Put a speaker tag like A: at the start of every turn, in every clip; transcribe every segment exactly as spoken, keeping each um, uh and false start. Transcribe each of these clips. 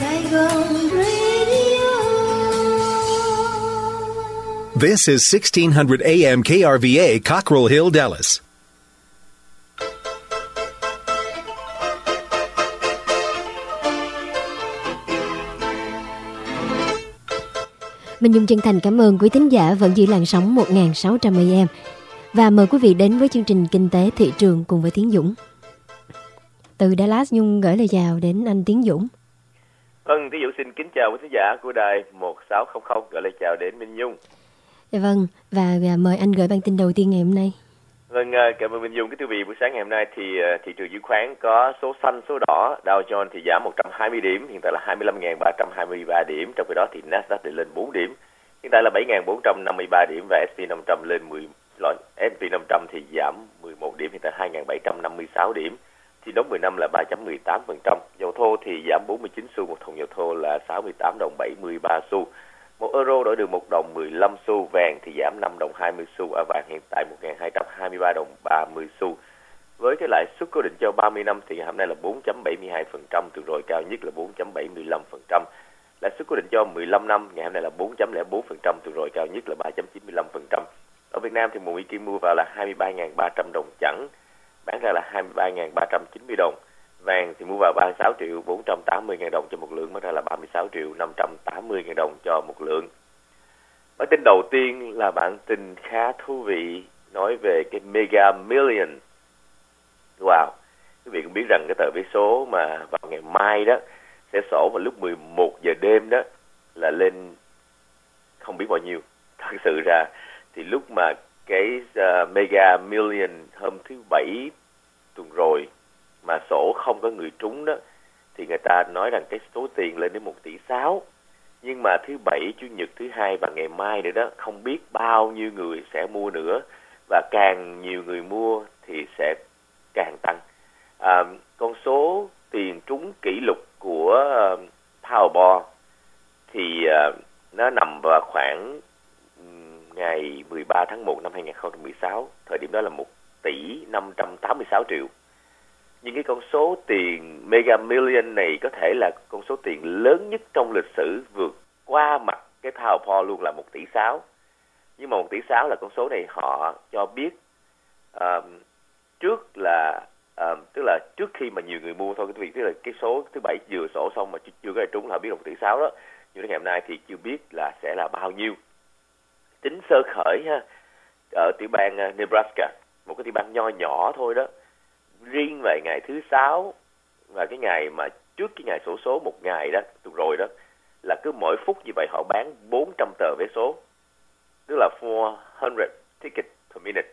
A: Saigon Radio.
B: This is sixteen hundred A M K R V A, Cockrell Hill, Dallas.
C: Minh Nhung chân thành cảm ơn quý thính giả vẫn giữ làn sóng một nghìn sáu trăm A M. Và mời quý vị đến với chương trình Kinh tế Thị trường cùng với Tiến Dũng. Từ Dallas, Nhung gửi lời chào đến anh Tiến Dũng.
D: Vâng, Tiến Dũng xin kính chào quý thính giả của đài một sáu không không, gửi lời chào đến Minh Nhung.
C: Dạ vâng, và mời anh gửi bản tin đầu tiên ngày hôm nay.
D: Vâng, cảm ơn Minh Nhung. Kính thưa quý vị, buổi sáng ngày hôm nay thì thị trường chứng khoán có số xanh, số đỏ. Dow Jones thì giảm một trăm hai mươi điểm, hiện tại là hai mươi lăm nghìn ba trăm hai mươi ba điểm. Trong khi đó thì Nasdaq thì lên bốn điểm, hiện tại là bảy nghìn bốn trăm năm mươi ba điểm, và ét and pê năm trăm lên mười, ét and pê năm trăm thì giảm mười một điểm, hiện tại hai nghìn bảy trăm năm mươi sáu điểm. Thì đóng mười năm là ba phẩy mười tám phần trăm. Dầu thô thì giảm bốn mươi chín xu một thùng dầu thô là sáu mươi tám đồng bảy mươi ba xu. Một euro đổi được một đồng mười lăm xu. Vàng thì giảm năm đồng hai mươi xu. Ở vàng hiện tại một nghìn hai trăm hai mươi ba đồng ba mươi xu. Với cái lãi suất cố định cho ba mươi năm thì hôm nay là bốn phẩy bảy mươi hai phần trăm, từ rồi cao nhất là bốn phẩy bảy mươi lăm phần trăm. Lãi suất cố định cho mười lăm năm ngày hôm nay là bốn phẩy không bốn phần trăm, từ rồi cao nhất là ba phẩy chín mươi lăm phần trăm. Ở Việt Nam thì một Mỹ Kim mua vào là hai mươi ba nghìn ba trăm đồng chẵn, bán ra là hai mươi ba nghìn ba trăm chín mươi đồng. Vàng thì mua vào ba mươi sáu triệu bốn trăm tám mươi ngàn đồng cho một lượng, bán ra là ba mươi sáu triệu năm trăm tám mươi ngàn đồng cho một lượng. Bản tin đầu tiên là bản tin khá thú vị, nói về cái Mega Million. Wow, quý vị cũng biết rằng cái tờ vé số mà vào ngày mai đó sẽ sổ vào lúc mười một giờ đêm đó là lên không biết bao nhiêu. Thật sự ra thì lúc mà cái uh, Mega Million hôm thứ Bảy tuần rồi mà sổ không có người trúng đó, thì người ta nói rằng cái số tiền lên đến một tỷ sáu. Nhưng mà thứ Bảy, Chủ nhật, thứ Hai và ngày mai nữa đó, không biết bao nhiêu người sẽ mua nữa. Và càng nhiều người mua thì sẽ càng tăng. À, con số tiền trúng kỷ lục của uh, Powerball thì uh, nó nằm vào khoảng ngày mười ba tháng một năm hai nghìn không trăm mười sáu. Thời điểm đó là một tỷ năm trăm tám mươi sáu triệu. Nhưng cái con số tiền Mega Million này có thể là con số tiền lớn nhất trong lịch sử, vượt qua mặt cái Powerball luôn là một tỷ sáu. Nhưng mà một tỷ sáu là con số này họ cho biết uh, trước là uh, tức là trước khi mà nhiều người mua thôi, cái việc tức là cái số thứ Bảy vừa sổ xong mà chưa có ai trúng là biết là một tỷ sáu đó. Nhưng đến ngày hôm nay thì chưa biết là sẽ là bao nhiêu. Tính sơ khởi ha, ở tiểu bang Nebraska, một cái tiểu bang nho nhỏ thôi đó, riêng về ngày thứ Sáu và cái ngày mà trước cái ngày xổ số một ngày đó, tuần rồi đó, là cứ mỗi phút như vậy họ bán bốn trăm tờ vé số, tức là four hundred tickets per minute.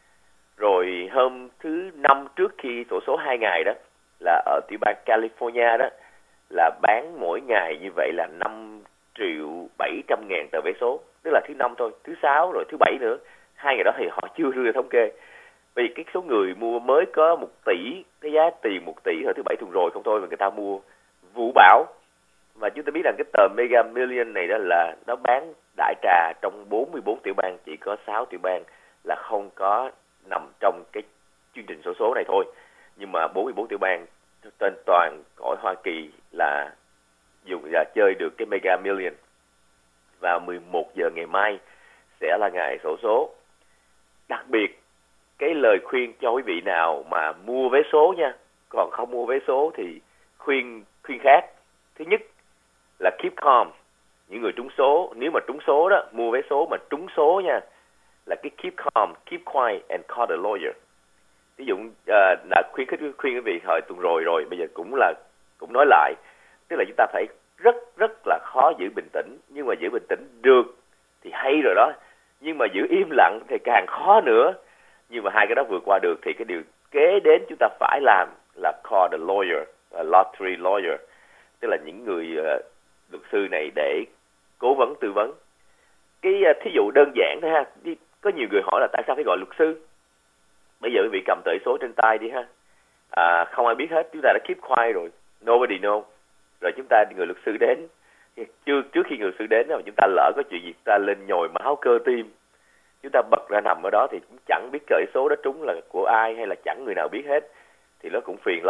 D: Rồi hôm thứ Năm trước khi xổ số hai ngày đó, là ở tiểu bang California đó, là bán mỗi ngày như vậy là năm triệu bảy trăm ngàn tờ vé số, tức là thứ Năm thôi, thứ Sáu rồi thứ Bảy nữa. Hai ngày đó thì họ chưa đưa thống kê. Vì cái số người mua mới có một tỷ, cái giá tiền một tỷ hồi thứ Bảy tuần rồi không thôi, mà người ta mua vũ bão. Và chúng ta biết rằng cái tờ Mega Million này đó là nó bán đại trà trong bốn mươi bốn tiểu bang, chỉ có sáu tiểu bang là không có nằm trong cái chương trình xổ số này thôi. Nhưng mà bốn mươi bốn tiểu bang trên toàn cõi Hoa Kỳ là dùng là chơi được cái Mega Million. Vào mười một giờ ngày mai sẽ là ngày xổ số. Đặc biệt cái lời khuyên cho quý vị nào mà mua vé số nha, còn không mua vé số thì khuyên khuyên khác. Thứ nhất là keep calm. Những người trúng số, nếu mà trúng số đó, mua vé số mà trúng số nha, là cái keep calm, keep quiet and call the lawyer. Ví dụ uh, đã khuyến khích khuyên quý vị hồi tuần rồi rồi, bây giờ cũng là cũng nói lại, tức là chúng ta phải rất rất là khó giữ bình tĩnh, nhưng mà giữ bình tĩnh được thì hay rồi đó, nhưng mà giữ im lặng thì càng khó nữa. Nhưng mà hai cái đó vượt qua được thì cái điều kế đến chúng ta phải làm là call the lawyer, a lottery lawyer, tức là những người uh, luật sư này để cố vấn tư vấn. Cái uh, thí dụ đơn giản thôi ha, có nhiều người hỏi là tại sao phải gọi luật sư. Bây giờ quý vị cầm tờ số trên tay đi ha, à, không ai biết hết, chúng ta đã keep quiet rồi, nobody know. Rồi chúng ta, người luật sư đến, trước, trước khi người luật sư đến, chúng ta lỡ có chuyện gì, chúng ta lên nhồi máu cơ tim, chúng ta bật ra nằm ở đó thì cũng chẳng biết cởi số đó trúng là của ai hay là chẳng người nào biết hết, thì nó cũng phiền lắm.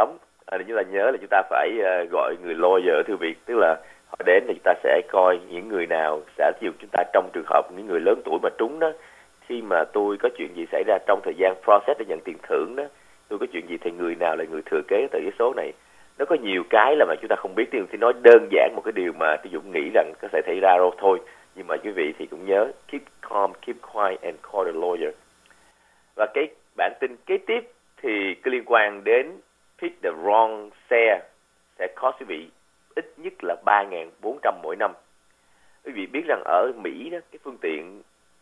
D: à, chúng ta nhớ là chúng ta phải uh, gọi người lawyer, thưa vị, tức là họ đến thì chúng ta sẽ coi những người nào sẽ ví dụ chúng ta trong trường hợp những người lớn tuổi mà trúng đó, khi mà tôi có chuyện gì xảy ra trong thời gian process để nhận tiền thưởng đó, tôi có chuyện gì thì người nào là người thừa kế từ cái số này. Nó có nhiều cái là mà chúng ta không biết, thì nói đơn giản một cái điều mà tôi Dũng nghĩ rằng có thể xảy ra rồi thôi, nhưng mà quý vị thì cũng nhớ keep calm, keep quiet and call the lawyer. Và cái bản tin kế tiếp thì có liên quan đến pick the wrong xe sẽ cost quý vị ít nhất là ba nghìn bốn trăm mỗi năm. Quý vị biết rằng ở Mỹ đó, cái phương tiện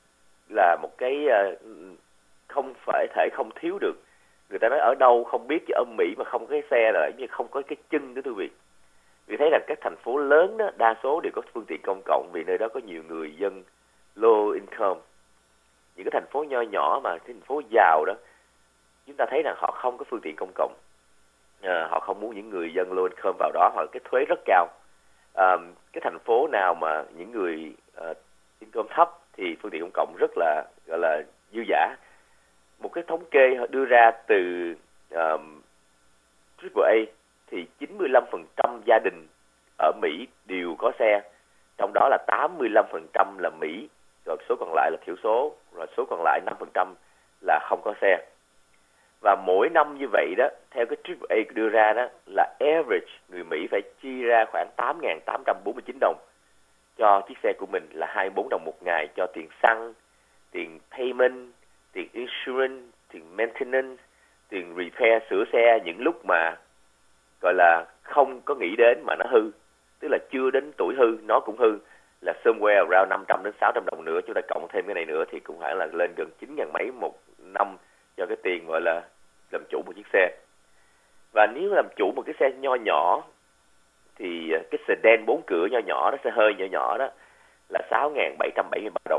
D: là một cái uh, không phải thể không thiếu được. Người ta nói ở đâu không biết, chứ ở Mỹ mà không có cái xe là như không có cái chân đó, thưa quý vị. Vì thấy là các thành phố lớn đó đa số đều có phương tiện công cộng, vì nơi đó có nhiều người dân low income. Những cái thành phố nho nhỏ mà thành phố giàu đó, chúng ta thấy rằng họ không có phương tiện công cộng. À, họ không muốn những người dân low income vào đó, hoặc cái thuế rất cao. À, cái thành phố nào mà những người uh, income thấp thì phương tiện công cộng rất là gọi là dư dả. Một cái thống kê họ đưa ra từ um, triple A thì chín mươi lăm phần trăm gia đình ở Mỹ đều có xe, trong đó là tám mươi lăm phần trăm là Mỹ, rồi số còn lại là thiểu số, rồi số còn lại năm phần trăm là không có xe. Và mỗi năm như vậy đó, theo cái triple A đưa ra đó, là average người Mỹ phải chi ra khoảng tám nghìn tám trăm bốn mươi chín đồng cho chiếc xe của mình, là hai mươi bốn đồng một ngày cho tiền xăng, tiền payment, tiền insurance, tiền maintenance, tiền repair, sửa xe những lúc mà gọi là không có nghĩ đến mà nó hư, tức là chưa đến tuổi hư nó cũng hư, là somewhere around năm trăm đến sáu trăm đồng nữa. Chúng ta cộng thêm cái này nữa thì cũng phải là lên gần chín ngàn mấy một năm cho cái tiền gọi là làm chủ một chiếc xe. Và nếu làm chủ một cái xe nho nhỏ thì cái sedan bốn cửa nho nhỏ nó sẽ hơi nhỏ nhỏ đó là sáu nghìn bảy trăm bảy mươi ba đồng.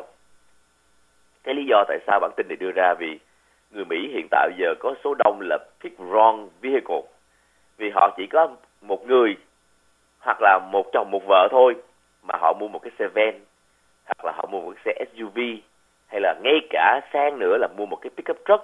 D: Cái lý do tại sao bản tin này đưa ra vì người Mỹ hiện tại giờ có số đông là pick wrong vehicle, vì họ chỉ có một người hoặc là một chồng một vợ thôi mà họ mua một cái xe van, hoặc là họ mua một cái xe ét u vê, hay là ngay cả sang nữa là mua một cái pickup truck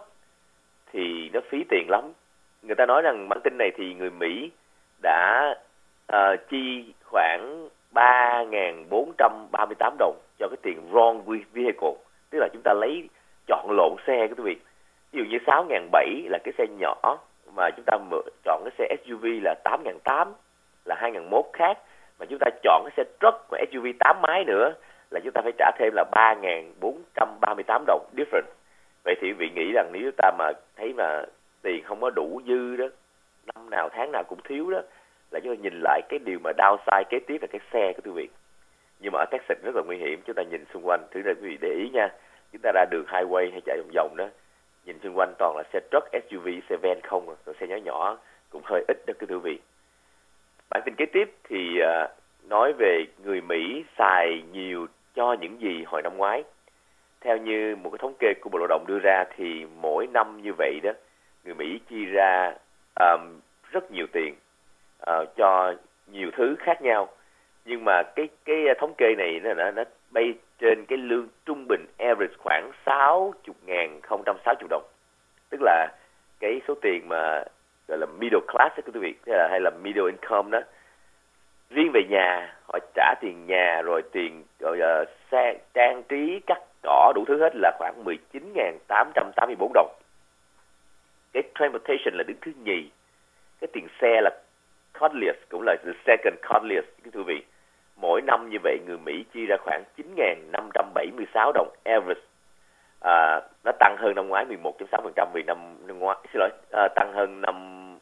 D: thì nó phí tiền lắm. Người ta nói rằng bản tin này thì người Mỹ đã uh, chi khoảng ba nghìn bốn trăm ba mươi tám đồng cho cái tiền wrong vehicle, tức là chúng ta lấy chọn lộn xe của quý vị. Ví dụ như sáu nghìn bảy trăm là cái xe nhỏ mà chúng ta chọn cái xe ét u vê là tám nghìn tám trăm, là hai nghìn một trăm khác, mà chúng ta chọn cái xe truck và ét u vê tám mái nữa là chúng ta phải trả thêm là ba nghìn bốn trăm ba mươi tám đồng different. Vậy thì quý vị nghĩ rằng nếu ta mà thấy mà tiền không có đủ dư đó, năm nào tháng nào cũng thiếu đó, là chúng ta nhìn lại cái điều mà downside kế tiếp là cái xe của quý vị. Nhưng mà ở Texas rất là nguy hiểm, chúng ta nhìn xung quanh, thứ này quý vị để ý nha. Chúng ta ra đường highway hay chạy vòng vòng đó, nhìn xung quanh toàn là xe truck, ét u vê, xe van không, rồi xe nhỏ nhỏ cũng hơi ít đó quý vị. Bản tin kế tiếp thì uh, nói về người Mỹ xài nhiều cho những gì hồi năm ngoái. Theo như một cái thống kê của Bộ Lao động đưa ra thì mỗi năm như vậy đó, người Mỹ chi ra um, rất nhiều tiền uh, cho nhiều thứ khác nhau. Nhưng mà cái cái thống kê này nó nó, nó bay trên cái lương trung bình average khoảng sáu mươi nghìn không trăm sáu mươi đồng. Tức là cái số tiền mà gọi là middle class đó quý vị, hay là middle income đó. Riêng về nhà, họ trả tiền nhà rồi tiền rồi uh, xe, trang trí, cắt cỏ đủ thứ hết là khoảng mười chín nghìn tám trăm tám mươi tư đồng. Cái transportation là đứng thứ nhì. Cái tiền xe là costliest, cũng là the second costliest quý vị. Mỗi năm như vậy người Mỹ chi ra khoảng chín nghìn năm trăm bảy mươi sáu đồng average. À, nó tăng hơn năm ngoái mười một phẩy sáu phần trăm vì năm, năm ngoái xin lỗi à, tăng hơn năm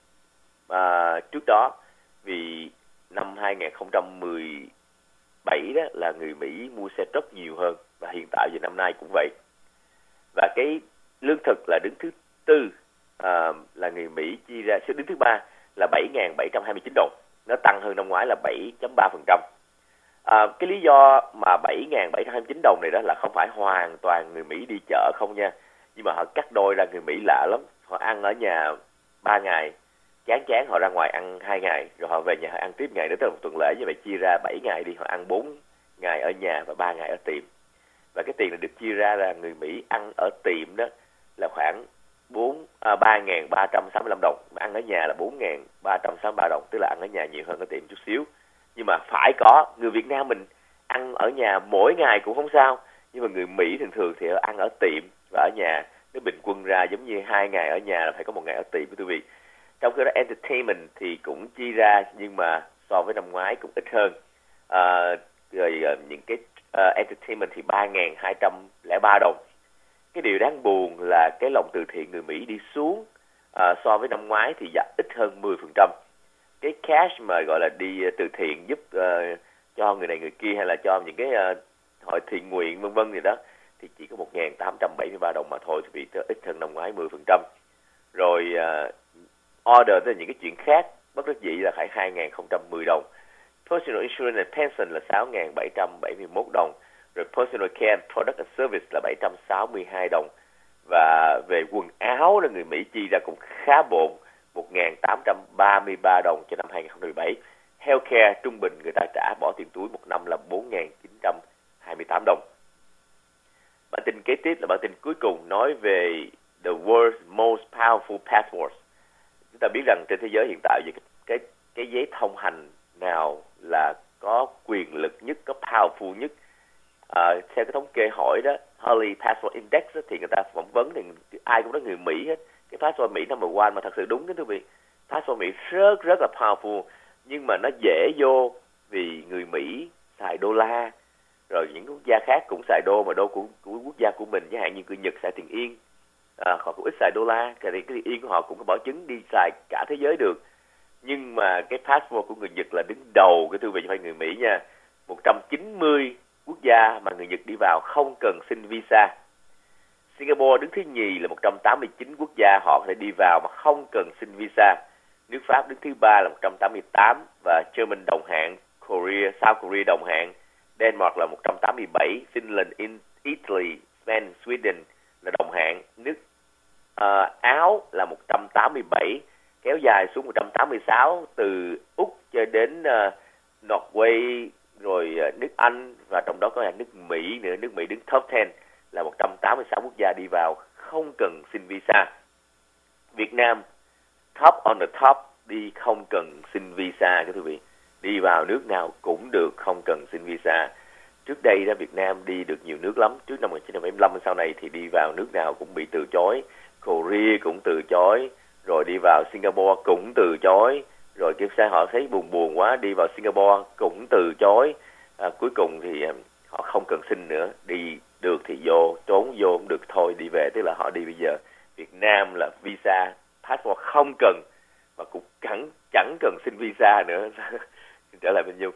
D: à, trước đó, vì năm hai nghìn không trăm mười bảy đó là người Mỹ mua xe truck nhiều hơn, và hiện tại về năm nay cũng vậy. Và cái lương thực là đứng thứ tư, à, là người Mỹ chi ra, đứng thứ ba là bảy nghìn bảy trăm hai mươi chín đồng, nó tăng hơn năm ngoái là bảy phẩy ba phần trăm. À, cái lý do mà bảy nghìn bảy trăm hai mươi chín đồng này đó là không phải hoàn toàn người Mỹ đi chợ không nha, nhưng mà họ cắt đôi ra. Người Mỹ lạ lắm, họ ăn ở nhà ba ngày, chán chán họ ra ngoài ăn hai ngày, rồi họ về nhà họ ăn tiếp ngày nữa, tức là một tuần lễ như vậy chia ra bảy ngày đi, họ ăn bốn ngày ở nhà và ba ngày ở tiệm. Và cái tiền này được chia ra là người Mỹ ăn ở tiệm đó là khoảng bốn à, ba nghìn ba trăm sáu mươi lăm đồng, ăn ở nhà là bốn nghìn ba trăm sáu mươi ba đồng, tức là ăn ở nhà nhiều hơn ở tiệm chút xíu. Nhưng mà phải có, người Việt Nam mình ăn ở nhà mỗi ngày cũng không sao, nhưng mà người Mỹ thường thường thì ăn ở tiệm và ở nhà nó bình quân ra giống như hai ngày ở nhà là phải có một ngày ở tiệm quý vị. Trong khi đó entertainment thì cũng chi ra nhưng mà so với năm ngoái cũng ít hơn. À, rồi những cái uh, entertainment thì ba nghìn hai trăm lẻ ba đồng. Cái điều đáng buồn là cái lòng từ thiện người Mỹ đi xuống, à, so với năm ngoái thì giảm ít hơn mười phần trăm. Cái cash mà gọi là đi từ thiện giúp uh, cho người này người kia hay là cho những cái uh, hội thiện nguyện vân vân gì đó thì chỉ có một nghìn tám trăm bảy mươi ba đồng mà thôi, thì bị ít hơn năm ngoái mười phần trăm. Rồi uh, order tức là những cái chuyện khác bất đắc dĩ là phải hai nghìn không trăm mười đồng. Personal insurance and pension là sáu nghìn bảy trăm bảy mươi mốt đồng. Rồi personal care product and service là bảy trăm sáu mươi hai đồng. Và về quần áo là người Mỹ chi ra cũng khá bộn, một nghìn tám trăm ba mươi ba đồng cho năm hai nghìn không trăm mười bảy. Healthcare trung bình người ta trả bỏ tiền túi một năm là bốn nghìn chín trăm hai mươi tám đồng. Bản tin kế tiếp là bản tin cuối cùng nói về the world's most powerful passports. Chúng ta biết rằng trên thế giới hiện tại cái cái, cái giấy thông hành nào là có quyền lực nhất, có powerful nhất. À, theo cái thống kê hỏi đó, Harley Passport Index đó, thì người ta phỏng vấn thì ai cũng nói người Mỹ hết. Cái passport Mỹ number one mà thật sự đúng đó thưa quý vị. Passport Mỹ rất rất là powerful, nhưng mà nó dễ vô vì người Mỹ xài đô la, rồi những quốc gia khác cũng xài đô mà đô của, của quốc gia của mình, chẳng hạn như người Nhật xài tiền yên, à, họ cũng ít xài đô la, thì cái tiền yên của họ cũng có bảo chứng đi xài cả thế giới được. Nhưng mà cái passport của người Nhật là đứng đầu cái thư viện phải người Mỹ nha. một trăm chín mươi quốc gia mà người Nhật đi vào không cần xin visa. Singapore đứng thứ nhì là một trăm tám mươi chín quốc gia họ có thể đi vào mà không cần xin visa. Nước Pháp đứng thứ ba là một trăm tám mươi tám và German đồng hạng, Korea, South Korea đồng hạng, Denmark là một trăm tám mươi bảy, Finland, Italy, Spain, Sweden là đồng hạng. Nước uh, Áo là một trăm tám mươi bảy, kéo dài xuống một trăm tám mươi sáu từ Úc cho đến uh, Norway, rồi uh, nước Anh và trong đó có là nước Mỹ nữa. Nước Mỹ đứng top mười là một trăm tám mươi sáu quốc gia đi vào không cần xin visa. Việt Nam top on the top đi không cần xin visa các quý vị. Đi vào nước nào cũng được không cần xin visa. Trước đây đó Việt Nam đi được nhiều nước lắm. Trước năm một nghìn chín trăm bảy mươi lăm sau này thì đi vào nước nào cũng bị từ chối. Korea cũng từ chối. Rồi đi vào Singapore cũng từ chối. Rồi kiểu sao họ thấy buồn buồn quá, đi vào Singapore cũng từ chối. À, cuối cùng thì um, họ không cần xin nữa. Đi được thì vô, trốn vô cũng được thôi, đi về. Tức là họ đi bây giờ. Việt Nam là visa, passport không cần. Và cũng chẳng, chẳng cần xin visa nữa. Trở lại Bình Dung.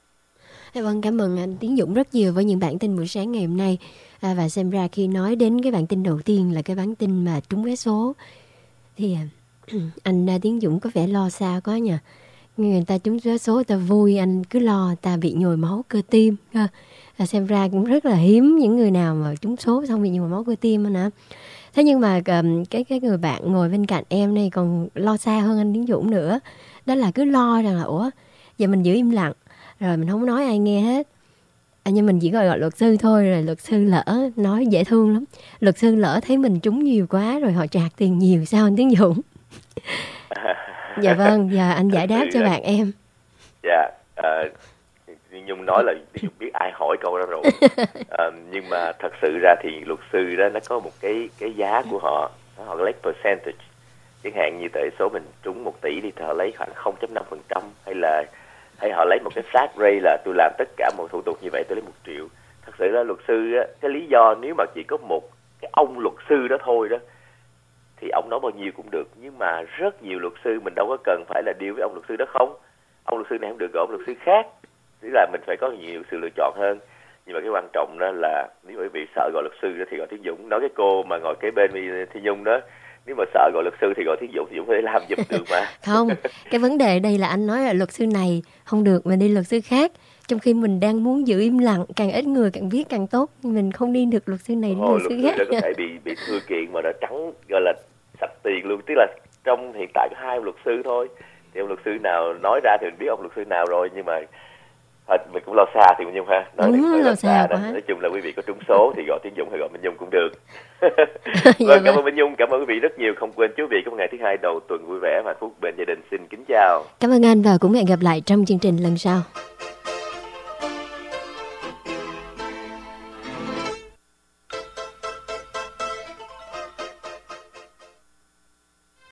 C: Vâng, cảm ơn anh Tiến Dũng rất nhiều với những bản tin buổi sáng ngày hôm nay. À, và xem ra khi nói đến cái bản tin đầu tiên là cái bản tin mà trúng vé số thì anh Tiến Dũng có vẻ lo xa quá nhỉ. Người ta trúng vé số ta vui, anh cứ lo ta bị nhồi máu cơ tim. À, xem ra cũng rất là hiếm những người nào mà trúng số xong bị nhồi máu cơ tim nữa. Thế nhưng mà cái cái người bạn ngồi bên cạnh em này còn lo xa hơn anh Tiến Dũng nữa. Đó là cứ lo rằng là ủa giờ mình giữ im lặng rồi mình không nói ai nghe hết. À, nhưng mình chỉ gọi gọi luật sư thôi, rồi luật sư lỡ nói dễ thương lắm. Luật sư lỡ thấy mình trúng nhiều quá rồi họ trả tiền nhiều sao anh Tiến Dũng? Dạ vâng, giờ anh giải đáp cho bạn em.
D: Dạ, uh, Nhung nói là Nhung biết ai hỏi câu đó rồi. uh, nhưng mà thật sự ra thì luật sư đó nó có một cái cái giá của họ, họ lấy percentage. Chẳng hạn như tệ số mình trúng một tỷ thì họ lấy khoảng không phẩy năm phần trăm, hay là hay họ lấy một cái flat rate là tôi làm tất cả mọi thủ tục như vậy tôi lấy một triệu. Thật sự là luật sư á, cái lý do nếu mà chỉ có một cái ông luật sư đó thôi đó thì ông nói bao nhiêu cũng được, nhưng mà rất nhiều luật sư mình đâu có cần phải là deal với ông luật sư đó không. Ông luật sư này không được gọi ông luật sư khác, tức là mình phải có nhiều sự lựa chọn hơn. Nhưng mà cái quan trọng đó là nếu quý vị sợ gọi luật sư đó thì gọi Tiến Dũng. Nói cái cô mà ngồi kế bên Thi Nhung đó, nếu mà sợ gọi luật sư thì gọi Tiến Dũng thì Dũng phải làm giùm được mà.
C: Không, cái vấn đề đây là anh nói là luật sư này không được mà đi luật sư khác, trong khi mình đang muốn giữ im lặng, càng ít người càng biết càng tốt, nhưng mình không đi được luật sư này đi luật, luật sư khác.
D: Luật sư có thể bị bị thư kiện mà đã trắng gọi là sạch tiền luôn, tức là trong hiện tại có hai luật sư thôi, thì ông luật sư nào nói ra thì mình biết ông luật sư nào rồi, nhưng mà À, mình cũng lo xa thì Minh Nhung ha.
C: Nói đúng, lo, lo xa quá.
D: Nói chung là quý vị có trúng số thì gọi Tiến Dũng hay gọi Minh Nhung cũng được. Vâng, cảm ơn Minh Nhung, cảm ơn quý vị rất nhiều. Không quên quý vị có một ngày thứ hai đầu tuần vui vẻ và hạnh phúc bên gia đình. Xin kính chào.
C: Cảm ơn anh và cũng hẹn gặp lại trong chương trình lần sau.